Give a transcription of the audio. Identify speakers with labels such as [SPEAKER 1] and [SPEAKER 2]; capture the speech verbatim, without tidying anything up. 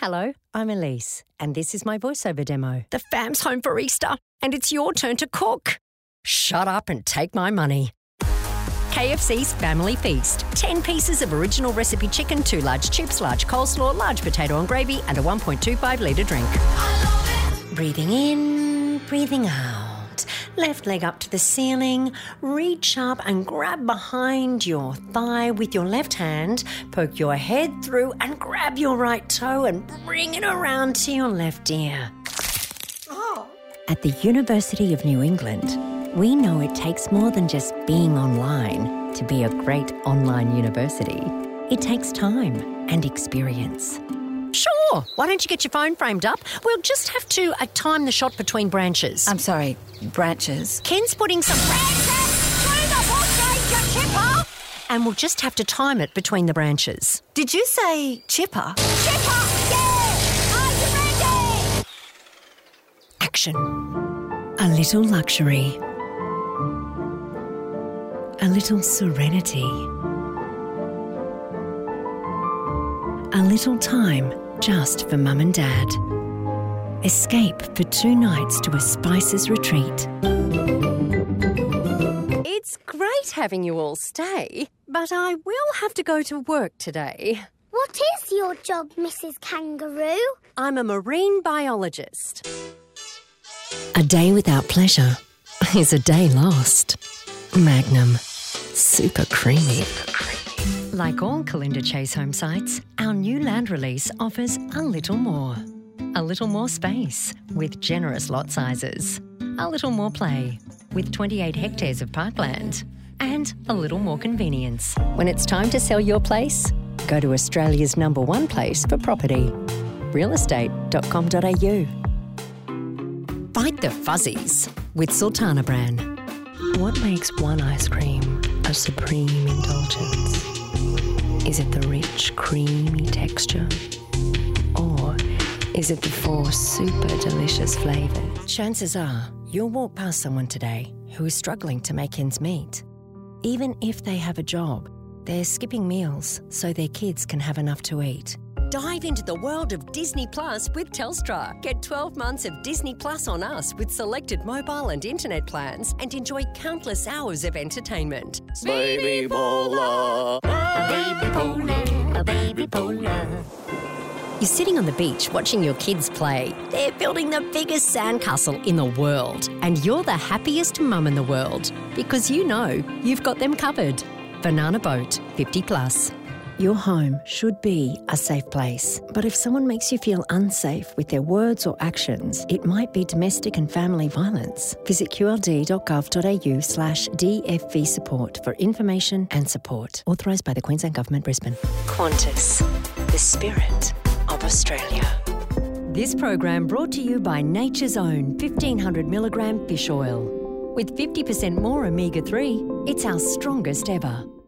[SPEAKER 1] Hello, I'm Elise, and this is my voiceover demo. The fam's home for Easter, and it's your turn to cook. Shut up and take my money. K F C's Family Feast. ten pieces of original recipe chicken, two large chips, large coleslaw, large potato and gravy, and a one point two five litre drink. I love it. Breathing in, breathing out. Left leg up to the ceiling. Reach up and grab behind your thigh with your left hand. Poke your head through and grab your right toe and bring it around to your left ear. Oh. At the University of New England, we know it takes more than just being online to be a great online university. It takes time and experience. Sure, why don't you get your phone framed up? We'll just have to uh, time the shot between branches.
[SPEAKER 2] I'm sorry, branches?
[SPEAKER 1] Ken's putting some branches through the bush, Chipper! And we'll just have to time it between the branches.
[SPEAKER 2] Did you say chipper?
[SPEAKER 1] Chipper, yeah! Are you ready? Action. A little luxury. A little serenity. A little time just for mum and dad. Escape for two nights to a Spices retreat. It's great having you all stay, but I will have to go to work today.
[SPEAKER 3] What is your job, Missus Kangaroo?
[SPEAKER 1] I'm a marine biologist. A day without pleasure is a day lost. Magnum. Super creamy. Super creamy. Like all Kalinda Chase home sites, our new land release offers a little more. A little more space with generous lot sizes. A little more play with twenty-eight hectares of parkland. And a little more convenience. When it's time to sell your place, go to Australia's number one place for property. real estate dot com dot a u. Fight the fuzzies with Sultana Bran. What makes one ice cream a supreme indulgence? Is it the rich, creamy texture? Or is it the four super delicious flavours? Chances are you'll walk past someone today who is struggling to make ends meet. Even if they have a job, they're skipping meals so their kids can have enough to eat. Dive into the world of Disney Plus with Telstra. Get twelve months of Disney Plus on us with selected mobile and internet plans and enjoy countless hours of entertainment.
[SPEAKER 4] Baby Bola, baby Bola, baby Bola.
[SPEAKER 1] You're sitting on the beach watching your kids play. They're building the biggest sandcastle in the world. And you're the happiest mum in the world because you know you've got them covered. Banana Boat, fifty plus. Your home should be a safe place. But if someone makes you feel unsafe with their words or actions, it might be domestic and family violence. Visit q l d dot gov dot a u slash d f v support for information and support. Authorised by the Queensland Government, Brisbane. Qantas, the spirit of Australia. This program brought to you by Nature's Own fifteen hundred milligram fish oil. With fifty percent more omega three, it's our strongest ever.